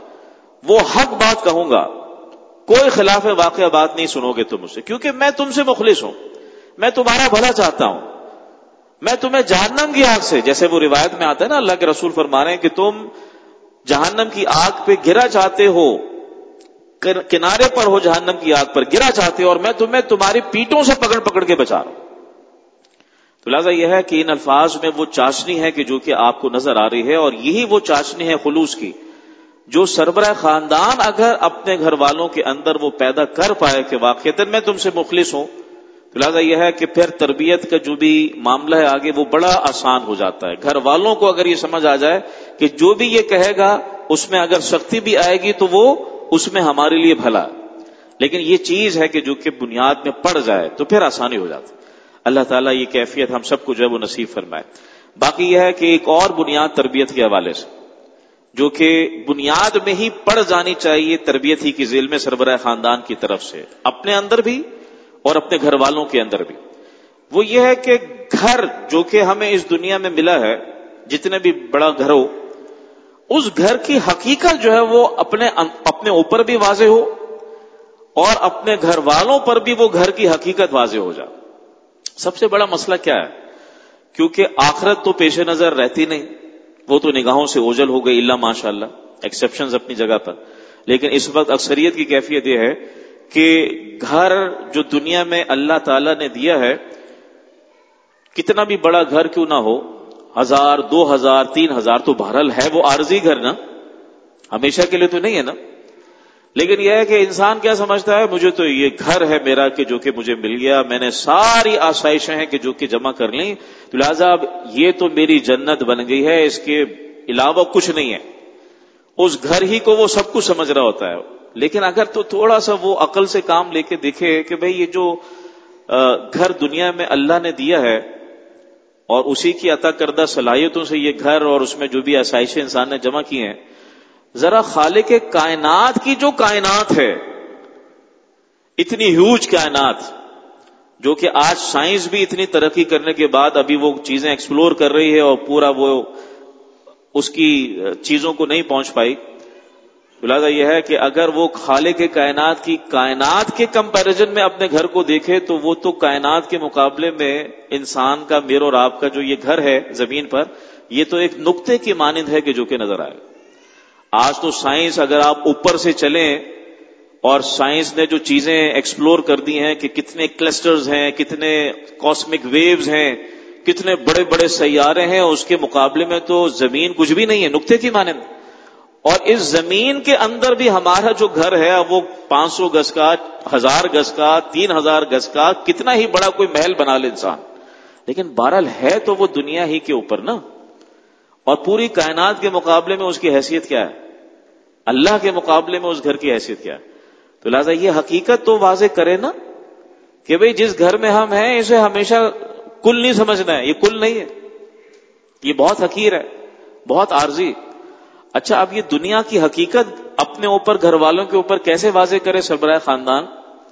وہ حق بات کہوں گا، کوئی خلاف واقعہ بات نہیں سنو گے تم مجھ سے، کیونکہ میں تم سے مخلص ہوں، میں تمہارا بھلا چاہتا ہوں، میں تمہیں جہنم کی آگ سے، جیسے وہ روایت میں آتا ہے نا، اللہ کے رسول فرما رہے ہیں کہ تم جہنم کی آگ پہ گرا چاہتے ہو، کنارے پر ہو جہنم کی آگ پر، گرا چاہتے ہو، اور میں تمہیں تمہاری پیٹوں سے پکڑ پکڑ کے بچا رہا ہوں. تو لہٰذا یہ ہے کہ ان الفاظ میں وہ چاشنی ہے کہ جو کہ آپ کو نظر آ رہی ہے، اور یہی وہ چاشنی ہے خلوص کی جو سربراہ خاندان اگر اپنے گھر والوں کے اندر وہ پیدا کر پائے کہ واقعتاً میں تم سے مخلص ہوں، تو لہٰذا یہ ہے کہ پھر تربیت کا جو بھی معاملہ ہے آگے وہ بڑا آسان ہو جاتا ہے. گھر والوں کو اگر یہ سمجھ آ جائے کہ جو بھی یہ کہے گا اس میں اگر سختی بھی آئے گی تو وہ اس میں ہمارے لیے بھلا، لیکن یہ چیز ہے کہ جو کہ بنیاد میں پڑ جائے تو پھر آسانی ہو جاتی. اللہ تعالیٰ یہ کیفیت ہم سب کو جو ہے وہ نصیب فرمائے. باقی یہ ہے کہ ایک اور بنیاد تربیت کے حوالے سے جو کہ بنیاد میں ہی پڑ جانی چاہیے تربیت ہی کی ذیل میں سربراہ خاندان کی طرف سے، اپنے اندر بھی اور اپنے گھر والوں کے اندر بھی، وہ یہ ہے کہ گھر جو کہ ہمیں اس دنیا میں ملا ہے، جتنے بھی بڑا گھر ہو، اس گھر کی حقیقت جو ہے وہ اپنے اپنے اوپر بھی واضح ہو اور اپنے گھر والوں پر بھی وہ گھر کی حقیقت واضح ہو جائے. سب سے بڑا مسئلہ کیا ہے؟ کیونکہ آخرت تو پیش نظر رہتی نہیں، وہ تو نگاہوں سے اوجھل ہو گئی الا ماشاء اللہ، ایکسیپشنز اپنی جگہ پر، لیکن اس وقت اکثریت کی کیفیت یہ ہے کہ گھر جو دنیا میں اللہ تعالیٰ نے دیا ہے، کتنا بھی بڑا گھر کیوں نہ ہو، ہزار دو ہزار تین ہزار تو بہرحال ہے وہ عارضی گھر نا، ہمیشہ کے لیے تو نہیں ہے نا. لیکن یہ ہے کہ انسان کیا سمجھتا ہے، مجھے تو یہ گھر ہے میرا کہ جو کہ مجھے مل گیا، میں نے ساری آسائشیں ہیں کہ جو کہ جمع کر لیں، تو لہٰذا اب یہ تو میری جنت بن گئی ہے، اس کے علاوہ کچھ نہیں ہے. اس گھر ہی کو وہ سب کچھ سمجھ رہا ہوتا ہے. لیکن اگر تو تھوڑا سا وہ عقل سے کام لے کے دیکھے کہ بھئی یہ جو گھر دنیا میں اللہ نے دیا ہے اور اسی کی عطا کردہ صلاحیتوں سے یہ گھر اور اس میں جو بھی آسائشیں انسان نے جمع کی ہیں، ذرا خالق کائنات کی جو کائنات ہے، اتنی ہیوج کائنات جو کہ آج سائنس بھی اتنی ترقی کرنے کے بعد ابھی وہ چیزیں ایکسپلور کر رہی ہے اور پورا وہ اس کی چیزوں کو نہیں پہنچ پائی. لہٰذا یہ ہے کہ اگر وہ خالق کائنات کی کائنات کے کمپیریزن میں اپنے گھر کو دیکھے تو وہ تو کائنات کے مقابلے میں انسان کا، میرے اور آپ کا جو یہ گھر ہے زمین پر، یہ تو ایک نقطے کی مانند ہے کہ جو کہ نظر آئے. آج تو سائنس اگر آپ اوپر سے چلیں اور سائنس نے جو چیزیں ایکسپلور کر دی ہیں کہ کتنے کلسٹرز ہیں، کتنے کاسمک ویوز ہیں، کتنے بڑے بڑے سیارے ہیں، اس کے مقابلے میں تو زمین کچھ بھی نہیں ہے، نقطے کی مانند. اور اس زمین کے اندر بھی ہمارا جو گھر ہے وہ پانچ سو گز کا، ہزار گز کا، تین ہزار گز کا، کتنا ہی بڑا کوئی محل بنا لے انسان، لیکن بہرحال ہے تو وہ دنیا ہی کے اوپر نا. اور پوری کائنات کے مقابلے میں اس کی حیثیت کیا ہے؟ اللہ کے مقابلے میں اس گھر کی حیثیت کیا ہے؟ تو لہٰذا یہ حقیقت تو واضح کرے نا کہ بھئی جس گھر میں ہم ہیں اسے ہمیشہ کل نہیں سمجھنا ہے، یہ کل نہیں ہے، یہ بہت حقیر ہے، بہت عارضی. اچھا اب یہ دنیا کی حقیقت اپنے اوپر، گھر والوں کے اوپر کیسے واضح کرے سربراہ خاندان؟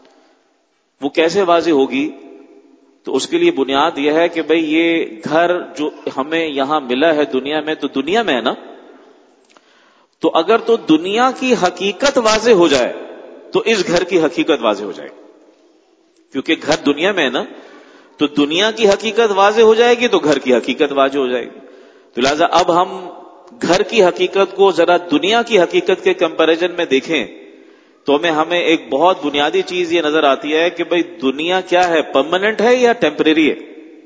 وہ کیسے واضح ہوگی؟ تو اس کے لیے بنیاد یہ ہے کہ بھئی یہ گھر جو ہمیں یہاں ملا ہے دنیا میں، تو دنیا میں ہے نا، تو اگر تو دنیا کی حقیقت واضح ہو جائے تو اس گھر کی حقیقت واضح ہو جائے گی. کیونکہ گھر دنیا میں ہے نا، تو دنیا کی حقیقت واضح ہو جائے گی تو گھر کی حقیقت واضح ہو جائے گی. تو لہٰذا اب ہم گھر کی حقیقت کو ذرا دنیا کی حقیقت کے کمپیریزن میں دیکھیں تو ہمیں ہمیں ایک بہت بنیادی چیز یہ نظر آتی ہے کہ بھئی دنیا کیا ہے، پرماننٹ ہے یا ٹیمپریری ہے؟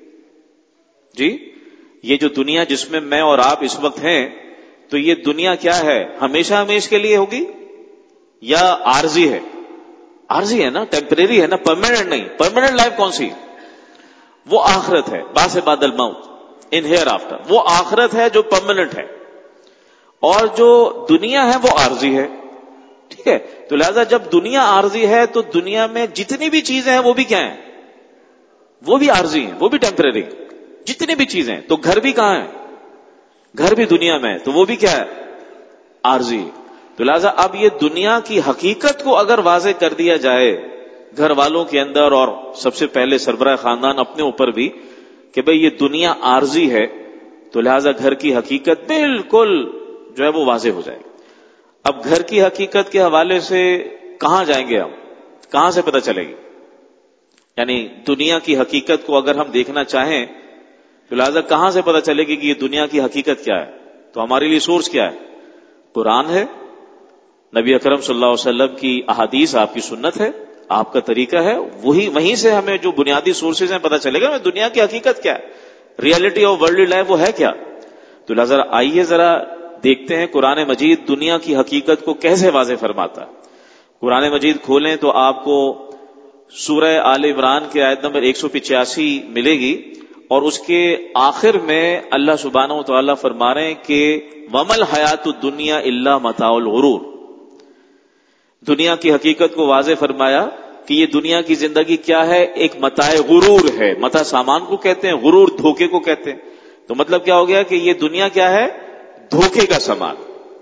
جی یہ جو دنیا جس میں میں اور آپ اس وقت ہیں، تو یہ دنیا کیا ہے، ہمیشہ ہمیشہ کے لیے ہوگی یا عارضی ہے؟ عارضی ہے نا، ٹیمپریری ہے نا، پرماننٹ نہیں. پرماننٹ لائف کون سی؟ وہ آخرت ہے، بعد بعد الموت، ان ہیئر آفٹر، وہ آخرت ہے جو پرماننٹ ہے. اور جو دنیا ہے وہ عارضی ہے. ٹھیک ہے، تو لہذا جب دنیا عارضی ہے تو دنیا میں جتنی بھی چیزیں ہیں وہ بھی کیا ہیں؟ وہ بھی عارضی ہیں، وہ بھی ٹیمپریری. جتنی بھی چیزیں، تو گھر بھی کہاں ہے؟ گھر بھی دنیا میں ہے، تو وہ بھی کیا ہے؟ عارضی. تو لہذا اب یہ دنیا کی حقیقت کو اگر واضح کر دیا جائے گھر والوں کے اندر اور سب سے پہلے سربراہ خاندان اپنے اوپر بھی کہ بھئی یہ دنیا عارضی ہے، تو لہذا گھر کی حقیقت بالکل جو ہے وہ واضح ہو جائے گی. اب گھر کی حقیقت کے حوالے سے کہاں جائیں گے ہم؟ کہاں سے پتہ چلے گی؟ یعنی دنیا کی حقیقت کو اگر ہم دیکھنا چاہیں تو لہذا کہاں سے پتہ چلے گی کہ یہ دنیا کی حقیقت کیا ہے؟ تو ہمارے لیے سورس کیا ہے؟ قرآن ہے، نبی اکرم صلی اللہ علیہ وسلم کی احادیث آپ کی سنت ہے، آپ کا طریقہ ہے، وہی وہیں سے ہمیں جو بنیادی سورسز ہیں پتہ چلے گا ہمیں دنیا کی حقیقت کیا ہے، ریئلٹی آف ورلڈ لائف وہ ہے کیا. تو لہذا آئیے ذرا دیکھتے ہیں قرآن مجید دنیا کی حقیقت کو کیسے واضح فرماتا ہے. قرآن مجید کھولیں تو آپ کو سورہ آل عمران کے آیت نمبر ایک سو پچاسی ملے گی، اور اس کے آخر میں اللہ سبحانہ و تعالیٰ فرما رہے ہیں کہ وَمَا الْحَيَاةُ الدُّنْيَا إِلَّا مَتَاعُ الْغُرُورِ. دنیا کی حقیقت کو واضح فرمایا کہ یہ دنیا کی زندگی کیا ہے، ایک متاع غرور ہے. متاع سامان کو کہتے ہیں، غرور دھوکے کو کہتے ہیں. تو مطلب کیا ہو گیا کہ یہ دنیا کیا ہے، دھوکے کا سامان.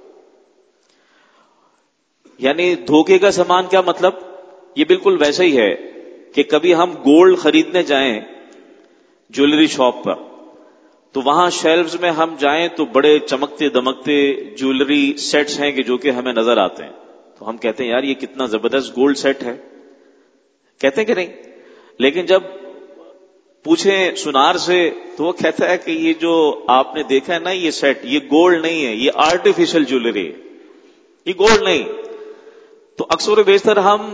یعنی دھوکے کا سامان کیا مطلب؟ یہ بالکل ویسا ہی ہے کہ کبھی ہم گولڈ خریدنے جائیں جویلری شاپ پر، تو وہاں شیلفز میں ہم جائیں تو بڑے چمکتے دمکتے جویلری سیٹس ہیں کہ جو کہ ہمیں نظر آتے ہیں. تو ہم کہتے ہیں یار یہ کتنا زبردست گولڈ سیٹ ہے، کہتے ہیں کہ نہیں؟ لیکن جب پوچھیں سنار سے تو وہ کہتا ہے کہ یہ جو آپ نے دیکھا ہے نا یہ سیٹ، یہ گولڈ نہیں ہے، یہ آرٹیفیشل جویلری ہے، یہ گولڈ نہیں. تو اکثر و بیشتر ہم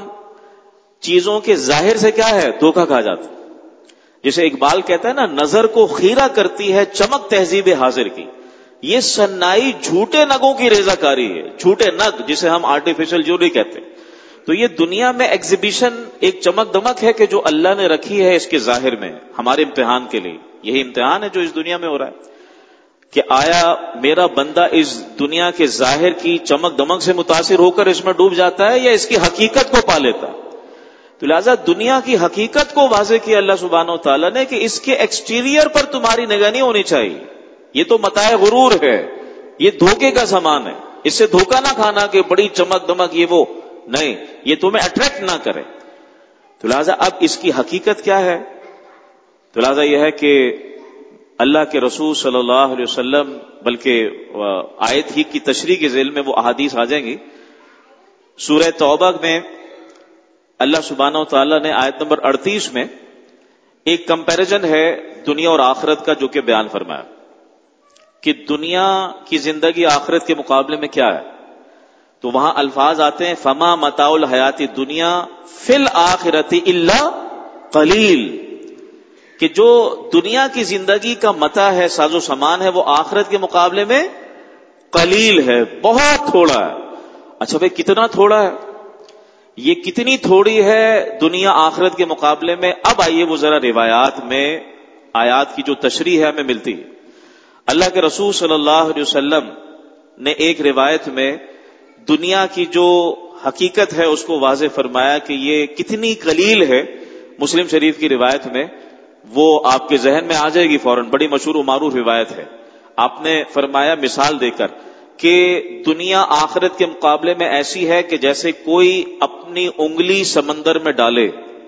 چیزوں کے ظاہر سے کیا ہے، دھوکہ کھا جاتے ہیں. جسے اقبال کہتا ہے نا، نظر کو خیرہ کرتی ہے چمک تہذیب حاضر کی. یہ سنائی جھوٹے نگوں کی ریزہ کاری ہے، جھوٹے نگ جسے ہم آرٹیفیشل جویلری کہتے ہیں. تو یہ دنیا میں ایگزیبیشن ایک چمک دمک ہے کہ جو اللہ نے رکھی ہے اس کے ظاہر میں ہمارے امتحان کے لیے. یہی امتحان ہے جو اس دنیا میں ہو رہا ہے کہ آیا میرا بندہ اس دنیا کے ظاہر کی چمک دمک سے متاثر ہو کر اس میں ڈوب جاتا ہے یا اس کی حقیقت کو پا لیتا ہے. تو لہذا دنیا کی حقیقت کو واضح کیا اللہ سبحانہ و تعالیٰ نے کہ اس کے ایکسٹیریئر پر تمہاری نگاہ نہیں ہونی چاہیے. یہ تو متاع غرور ہے، یہ دھوکے کا سامان ہے. اس سے دھوکہ نہ کھانا کہ بڑی چمک دمک یہ وہ نہیں، یہ تمہیں اٹریکٹ نہ کرے. تو لہذا اب اس کی حقیقت کیا ہے؟ تو لہذا یہ ہے کہ اللہ کے رسول صلی اللہ علیہ وسلم، بلکہ آیت ہی کی تشریح کے ذیل میں وہ احادیث آ جائیں گی. سورہ توبہ میں اللہ سبحانہ و تعالیٰ نے آیت نمبر اڑتیس میں ایک کمپیریزن ہے دنیا اور آخرت کا جو کہ بیان فرمایا کہ دنیا کی زندگی آخرت کے مقابلے میں کیا ہے. تو وہاں الفاظ آتے ہیں فما متاع الحیات دنیا فی الآخرۃ الا قلیل، کہ جو دنیا کی زندگی کا متاع ہے، ساز و سامان ہے، وہ آخرت کے مقابلے میں قلیل ہے، بہت تھوڑا ہے. اچھا بھائی کتنا تھوڑا ہے؟ یہ کتنی تھوڑی ہے دنیا آخرت کے مقابلے میں؟ اب آئیے وہ ذرا روایات میں آیات کی جو تشریح ہے ہمیں ملتی ہے. اللہ کے رسول صلی اللہ علیہ وسلم نے ایک روایت میں دنیا کی جو حقیقت ہے اس کو واضح فرمایا کہ یہ کتنی قلیل ہے. مسلم شریف کی روایت میں وہ آپ کے ذہن میں آ جائے گی فوراً، بڑی مشہور و معروف روایت ہے. آپ نے فرمایا مثال دے کر کہ دنیا آخرت کے مقابلے میں ایسی ہے کہ جیسے کوئی اپنی انگلی سمندر میں ڈالے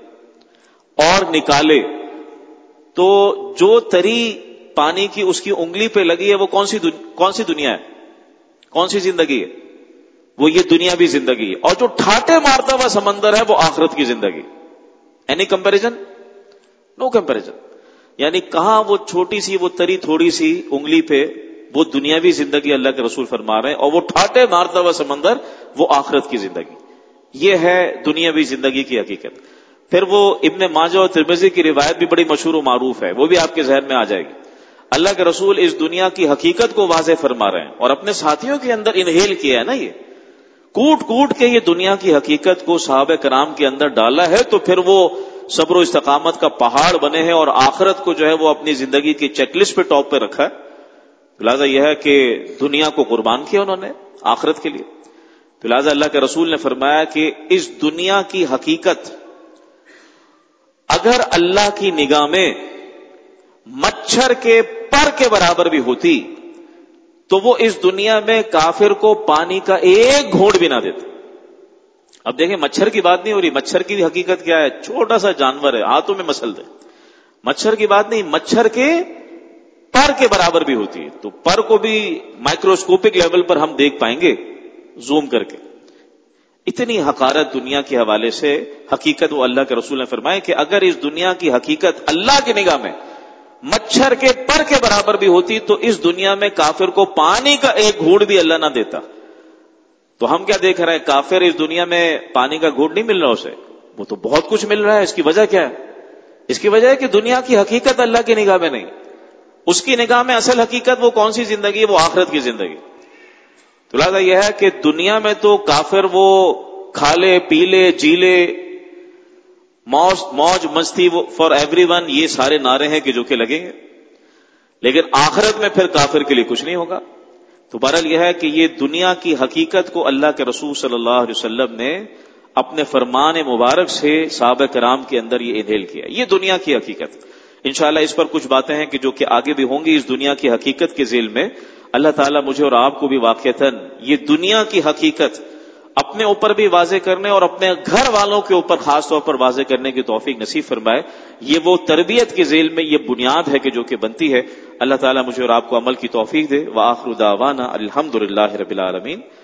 اور نکالے تو جو تری پانی کی اس کی انگلی پہ لگی ہے وہ کون سی دن... کون سی دنیا ہے، کون سی زندگی ہے؟ وہ یہ دنیا بھی زندگی ہے. اور جو ٹھاٹے مارتا ہوا سمندر ہے وہ آخرت کی زندگی. Any comparison? No comparison. یعنی کہاں وہ چھوٹی سی وہ تری تھوڑی سی انگلی پہ وہ دنیاوی زندگی اللہ کے رسول فرما رہے ہیں، اور وہ ٹھاٹے مارتا ہوا سمندر وہ آخرت کی زندگی. یہ ہے دنیاوی زندگی کی حقیقت. پھر وہ ابن ماجہ اور ترمذی کی روایت بھی بڑی مشہور و معروف ہے، وہ بھی آپ کے ذہن میں آ جائے گی. اللہ کے رسول اس دنیا کی حقیقت کو واضح فرما رہے ہیں اور اپنے ساتھیوں کے اندر انہیل کیا ہے نا، یہ کوٹ کوٹ کے یہ دنیا کی حقیقت کو صحابہ کرام کے اندر ڈالا ہے. تو پھر وہ صبر و استقامت کا پہاڑ بنے ہیں اور آخرت کو جو ہے وہ اپنی زندگی کی چیک لسٹ پہ ٹاپ پہ رکھا ہے. لہٰذا یہ ہے کہ دنیا کو قربان کیا انہوں نے آخرت کے لیے. تو لہٰذا اللہ کے رسول نے فرمایا کہ اس دنیا کی حقیقت اگر اللہ کی نگاہ میں مچھر کے پر کے برابر بھی ہوتی تو وہ اس دنیا میں کافر کو پانی کا ایک گھونٹ بھی نہ دیتا. اب دیکھیں مچھر کی بات نہیں ہو رہی، مچھر کی حقیقت کیا ہے؟ چھوٹا سا جانور ہے، ہاتھوں میں مسل دے. مچھر کی بات نہیں، مچھر کے پر کے برابر بھی ہوتی ہے. تو پر کو بھی مائکروسکوپک لیول پر ہم دیکھ پائیں گے زوم کر کے. اتنی حقارت دنیا کے حوالے سے حقیقت وہ اللہ کے رسول نے فرمائے کہ اگر اس دنیا کی حقیقت اللہ کی نگاہ میں مچھر کے پر کے برابر بھی ہوتی تو اس دنیا میں کافر کو پانی کا ایک گھونٹ بھی اللہ نہ دیتا. تو ہم کیا دیکھ رہے ہیں؟ کافر اس دنیا میں پانی کا گھونٹ نہیں مل رہا اسے، وہ تو بہت کچھ مل رہا ہے. اس کی وجہ کیا ہے؟ اس کی وجہ ہے کہ دنیا کی حقیقت اللہ کی نگاہ میں نہیں. اس کی نگاہ میں اصل حقیقت وہ کون سی زندگی ہے؟ وہ آخرت کی زندگی. تو لہٰذا یہ ہے کہ دنیا میں تو کافر وہ کھا لے پی لے جی لے، موج موج مستی فار ایوری ون، یہ سارے نعرے ہیں کہ جو کہ لگیں گے، لیکن آخرت میں پھر کافر کے لیے کچھ نہیں ہوگا. تو بہرحال یہ ہے کہ یہ دنیا کی حقیقت کو اللہ کے رسول صلی اللہ علیہ وسلم نے اپنے فرمان مبارک سے صحابہ کرام کے اندر یہ انہیل کیا. یہ دنیا کی حقیقت. انشاءاللہ اس پر کچھ باتیں ہیں کہ جو کہ آگے بھی ہوں گی اس دنیا کی حقیقت کے ذیل میں. اللہ تعالیٰ مجھے اور آپ کو بھی واقعتاً یہ دنیا کی حقیقت اپنے اوپر بھی واضح کرنے اور اپنے گھر والوں کے اوپر خاص طور پر واضح کرنے کی توفیق نصیب فرمائے. یہ وہ تربیت کے ذیل میں یہ بنیاد ہے کہ جو کہ بنتی ہے. اللہ تعالیٰ مجھے اور آپ کو عمل کی توفیق دے. وآخر دعوانا الحمدللہ رب العالمین.